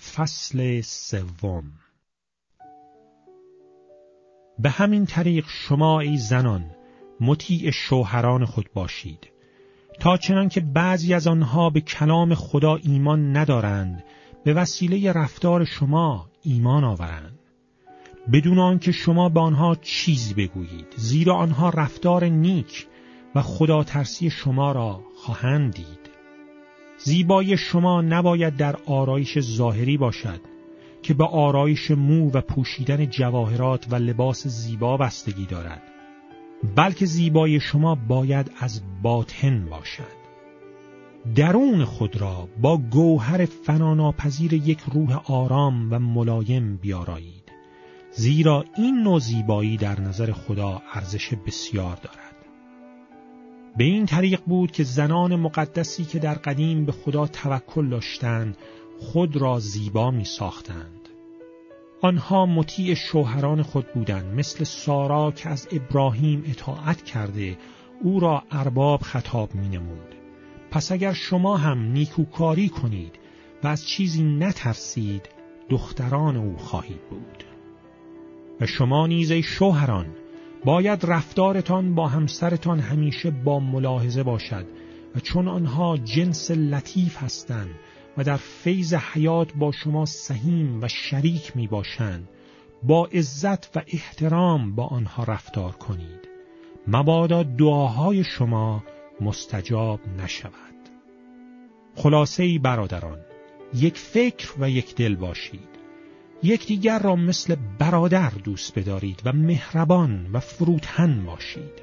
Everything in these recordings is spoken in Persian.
فصل 3. به همین طریق شما ای زنان مطیع شوهران خود باشید، تا چنان که بعضی از آنها به کلام خدا ایمان ندارند به وسیله رفتار شما ایمان آورند، بدون آنکه شما به آنها چیزی بگویید، زیرا آنها رفتار نیک و خدا ترسی شما را خواهند دید. زیبایی شما نباید در آرایش ظاهری باشد که به آرایش مو و پوشیدن جواهرات و لباس زیبا بستگی دارد، بلکه زیبایی شما باید از باطن باشد. درون خود را با گوهر فناناپذیر یک روح آرام و ملایم بیارایید، زیرا این نوع زیبایی در نظر خدا ارزش بسیار دارد. به این طریق بود که زنان مقدسی که در قدیم به خدا توکل داشتند خود را زیبا می ساختند. آنها مطیع شوهران خود بودند، مثل سارا که از ابراهیم اطاعت کرده او را ارباب خطاب می نمود. پس اگر شما هم نیکوکاری کنید و از چیزی نترسید، دختران او خواهید بود. و شما نیز ای شوهران باید رفتارتان با همسرتان همیشه با ملاحظه باشد و چون آنها جنس لطیف هستند و در فیض حیات با شما سهیم و شریک می باشند، با عزت و احترام با آنها رفتار کنید، مبادا دعاهای شما مستجاب نشود. خلاصه‌ای برادران، یک فکر و یک دل باشید، یکدیگر را مثل برادر دوست بدارید و مهربان و فروتن باشید.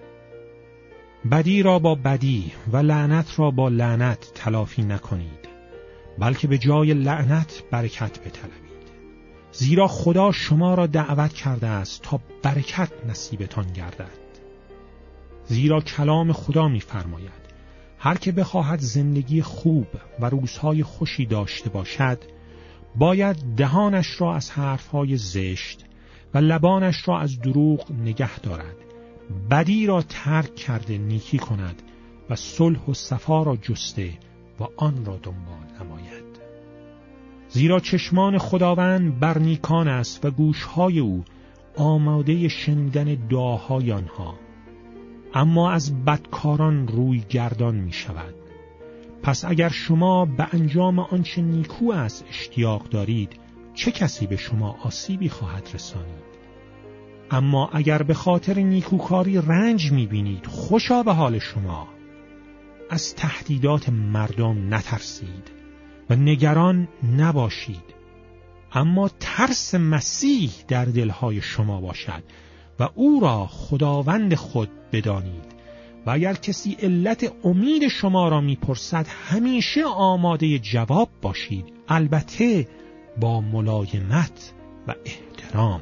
بدی را با بدی و لعنت را با لعنت تلافی نکنید، بلکه به جای لعنت برکت بطلبید، زیرا خدا شما را دعوت کرده است تا برکت نصیبتان گردد. زیرا کلام خدا می‌فرماید هر که بخواهد زندگی خوب و روزهای خوشی داشته باشد، باید دهانش را از حرفهای زشت و لبانش را از دروغ نگه دارد، بدی را ترک کرده نیکی کند و صلح و صفا را جسته و آن را دنبال نماید. زیرا چشمان خداوند بر نیکان است و گوشهای او آماده شنیدن دعاهای آنها، اما از بدکاران روی گردان می شود. پس اگر شما به انجام آنچه نیکو است اشتیاق دارید، چه کسی به شما آسیبی خواهد رسانید؟ اما اگر به خاطر نیکوکاری رنج می‌بینید، خوشا به حال شما. از تهدیدات مردم نترسید و نگران نباشید، اما ترس مسیح در دلهای شما باشد و او را خداوند خود بدانید. و اگر کسی علت امید شما را میپرسد، همیشه آماده جواب باشید، البته با ملایمت و احترام.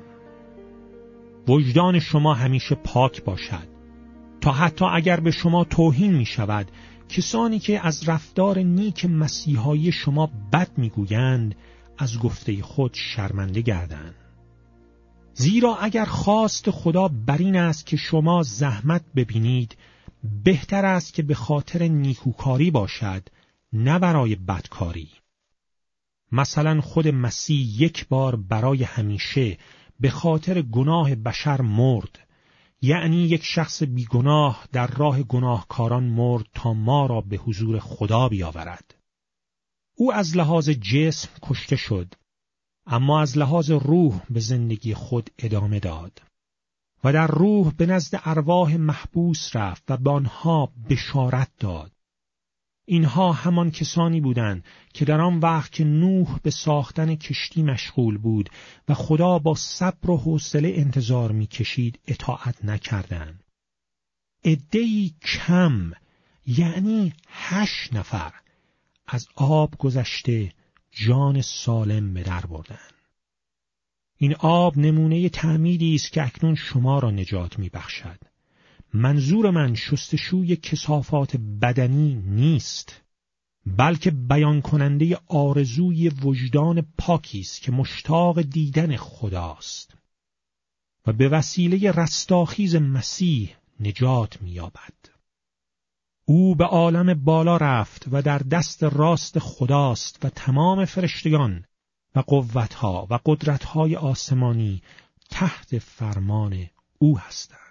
وجدان شما همیشه پاک باشد، تا حتی اگر به شما توهین می شود، کسانی که از رفتار نیک مسیحایی شما بد میگویند از گفته خود شرمنده گردند. زیرا اگر خواست خدا بر این است که شما زحمت ببینید، بهتر است که به خاطر نیکوکاری باشد، نه برای بدکاری. مثلا خود مسیح یک بار برای همیشه به خاطر گناه بشر مرد، یعنی یک شخص بیگناه در راه گناهکاران مرد تا ما را به حضور خدا بیاورد. او از لحاظ جسم کشته شد، اما از لحاظ روح به زندگی خود ادامه داد و در روح به نزد ارواح محبوس رفت و به آنها بشارت داد. اینها همان کسانی بودند که در آن وقت که نوح به ساختن کشتی مشغول بود و خدا با صبر و حوصله انتظار می‌کشید، اطاعت نکردند. عده‌ای کم، یعنی 8 نفر، از آب گذشته جان سالم به در بردند. این آب نمونه تعمیدی است که اکنون شما را نجات می‌بخشد. منظور من شستشوی کثافات بدنی نیست، بلکه بیان کننده آرزوی وجدان پاکی است که مشتاق دیدن خداست و به وسیله رستاخیز مسیح نجات می‌یابد. او به عالم بالا رفت و در دست راست خداست و تمام فرشتگان و قوتها و قدرتهای آسمانی تحت فرمان او هستند.